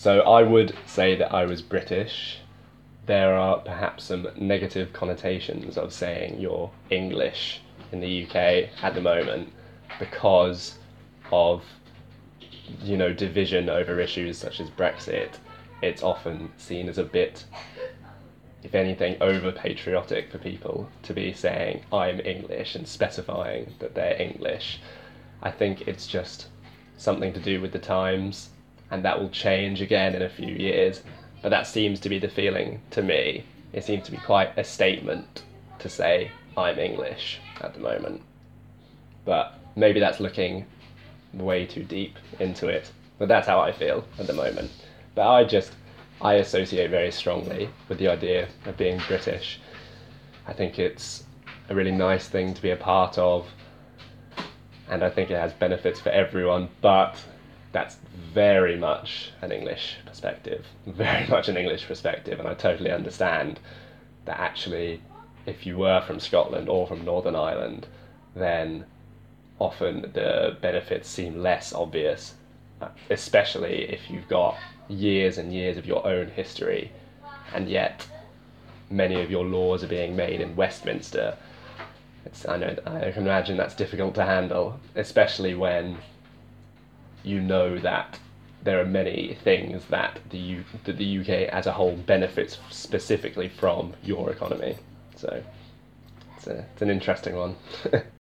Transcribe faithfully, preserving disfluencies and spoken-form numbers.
So I would say that I was British. There are perhaps some negative connotations of saying you're English in the U K at the moment because of, you know, division over issues such as Brexit. It's often seen as a bit, if anything, over patriotic for people to be saying I'm English and specifying that they're English. I think it's just something to do with the times, and that will change again in a few years. But that seems to be the feeling to me. It seems to be quite a statement to say I'm English at the moment. But maybe that's looking way too deep into it. But that's how I feel at the moment. But I just, I associate very strongly with the idea of being British. I think it's a really nice thing to be a part of, and I think it has benefits for everyone, but that's very much an English perspective, very much an English perspective, and I totally understand that actually, if you were from Scotland or from Northern Ireland, then often the benefits seem less obvious, especially if you've got years and years of your own history, and yet many of your laws are being made in Westminster. It's, I know, I can imagine that's difficult to handle, especially when you know that there are many things that the U, that the U K as a whole benefits specifically from your economy. So it's, a, it's an interesting one.